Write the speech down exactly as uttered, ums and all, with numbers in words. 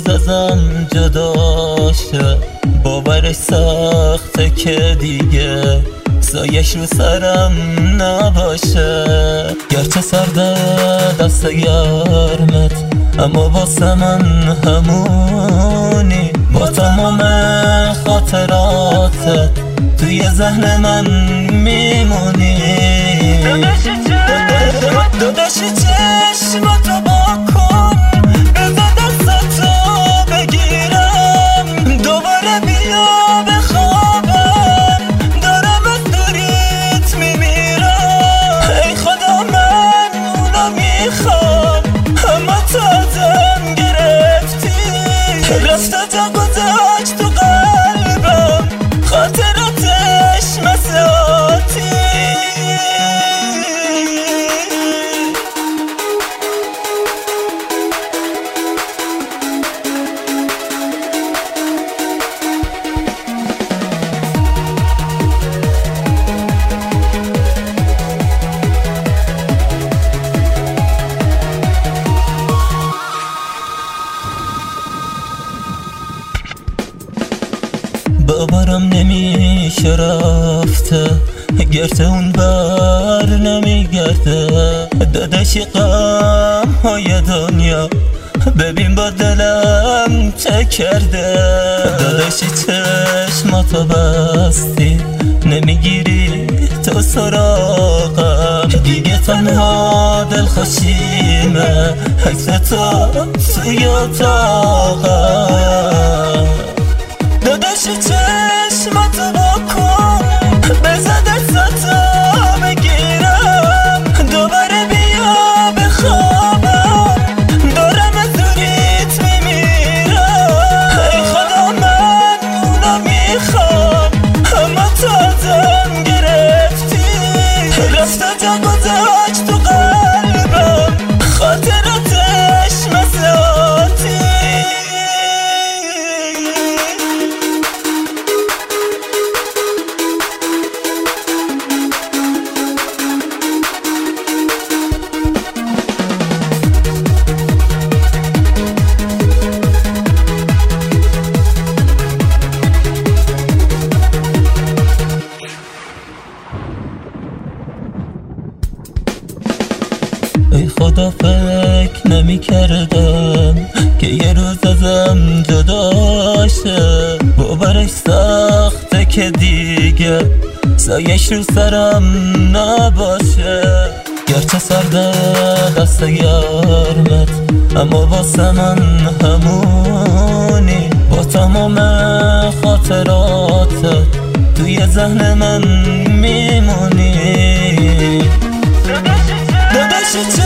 روز ازم جدا شه، باورش سخته که دیگه سایش رو سرم نباشه. گرچه سرده دست گرمت اما واسه من همونی، با تمام خاطراتت توی ذهن من میمونی. داداشی چشماتو با کن، بذار دستاتو بگیرم، دوباره بیا بخوابم، دارم از دوریت میمیرم. ای خدا من اونو میخوام اما تو ازم گرفتی، رفت و جا گذاشت تو قلبم، خاطراتش مثل آتی. باورم نمیشه رفته، گرته اون بر نمیگرده. داداشی غم های دنیا ببین با دلم چه کرده. داداشی چشماتو بستی نمیگیری تو سراغم، دیگه تنها دل خوشیمه عکس تو توی اتاقم. داداشی چشماتو بکن، بذار دستاتو بگیرم، دوباره بیا بخوابم، دارم از دوریت میمیرم. ای خدا من اونو میخوام اما تو ازم گرفتی، رفت و جا گذاشت تو قلبم، خاطراتش مثل آتی. ای خدا فکر نمی کردم که یه روز ازم جدا شه، باورش سخته که دیگه سایش رو سرم نباشه. گرچه سرده دست گرمت اما واسه من همونی، با تمام خاطراتت توی ذهن من میمونی. داداشی